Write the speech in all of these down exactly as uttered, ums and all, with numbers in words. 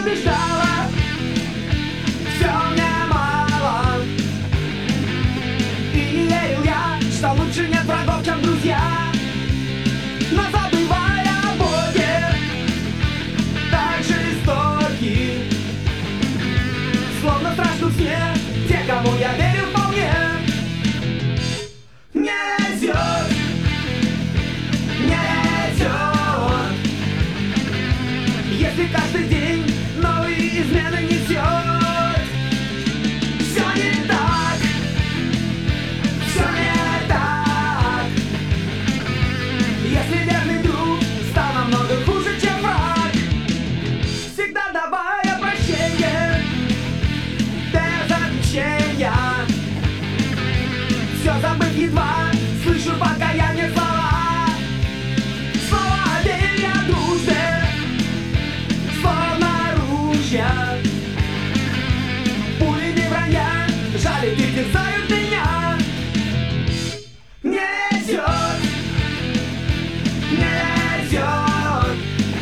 убеждала, все мне мало. И не верил я, что лучше нет врагов, чем друзья. Но забывая о Боге, так жестоки, словно в страшном сне, те, кому я верю вполне. Не везет, не везет, если каждый день новые измены несет. Все не так, все не так. Если верный друг стал намного хуже, чем враг, всегда давая прощение без отвечения. Все забыв едва, слышу покаяние слова. Слова о вере, о дружбе, словно ружья. Пули не вранья, жалит и терзают меня. Не везет, не везет,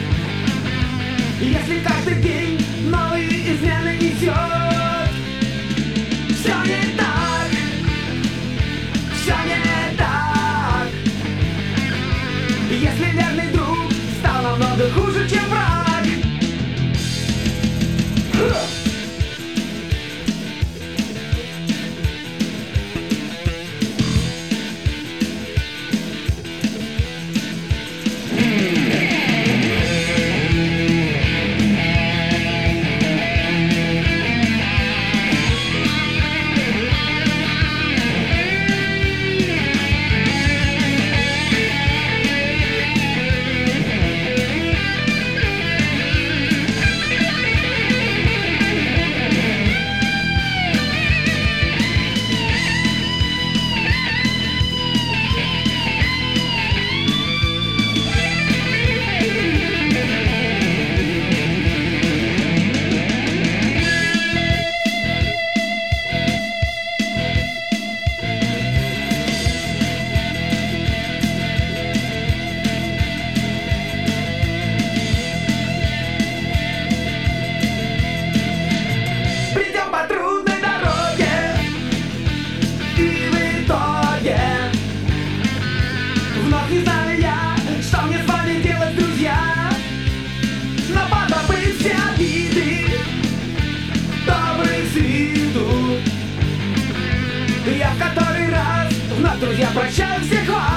если каждый день новые измены несет. Все не так, все не так, если верный друг стал намного хуже, чем враг. Придем по трудной дороге, и в итоге вновь не знаю я, что мне с вами делать, друзья. Но позабыть все обиды, добрый с виду, я в который раз вновь, друзья, прощаю всех вас.